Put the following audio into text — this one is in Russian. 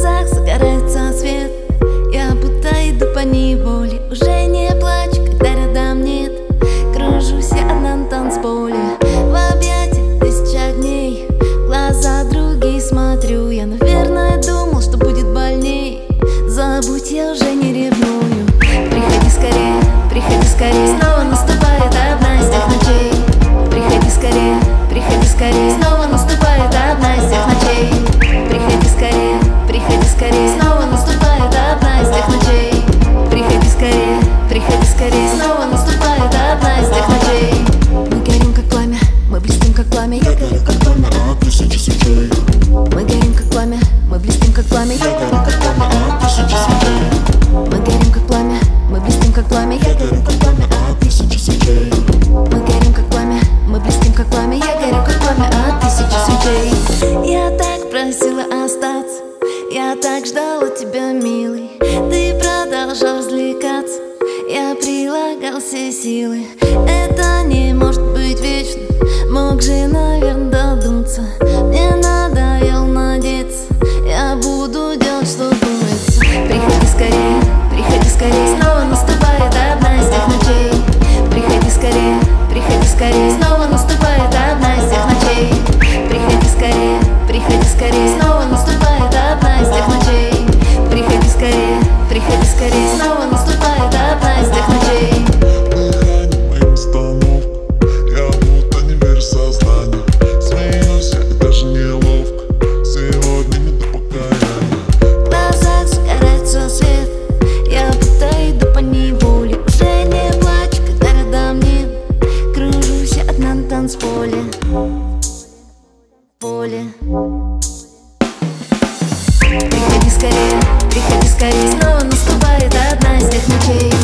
глазах загорается свет. Я будто иду по неволе, уже не плачу, когда рядом нет. Кружусь я одна на танцполе, в объятиях тысяч огней. В глаза другие смотрю, я, наверное, думал, что будет больней. Забудь, я уже не ревную. Приходи скорее, снова наступает одна из тех ночей. Приходи скорее, снова наступает одна из тех ночей. Приходи скорее, снова наступает одна из тех ночей. Приходи скорее, снова наступает одна из тех ночей. Мы горим как пламя, мы блестим как пламя. Я горю как пламя от тысячи свечей. Мы горим как пламя, мы блестим как пламя. Я горю как пламя от тысячи свечей. Мы горим как пламя, мы блестим как пламя. Я горю как пламя от тысячи свечей. Мы горим как пламя, мы блестим как пламя. Я горю как пламя от тысячи свечей. Я так просила остаться, я так ждала тебя, милый. Ты продолжал развлекаться, я прилагал все силы. Это не может быть вечно, мог же, наверное, додуматься. Мне надоело надеяться, я буду делать, что думается. Приходи скорее, снова наступает одна из тех ночей. Приходи скорее, снова наступает одна из тех ночей. Приходи скорее, снова наступает одна из тех ночей. Приходи скорее, снова наступает одна из тех ночей. Дыхание моим остановка, я будто не верю в сознание. Смеюсь, я даже неловко, сегодня не до покаяния. В глазах загорается свет, я будто иду по неволе. Уже не плачу, когда рядом нет. Кружусь я одна на танцполе. Приходи скорее, снова наступает одна из тех ночей.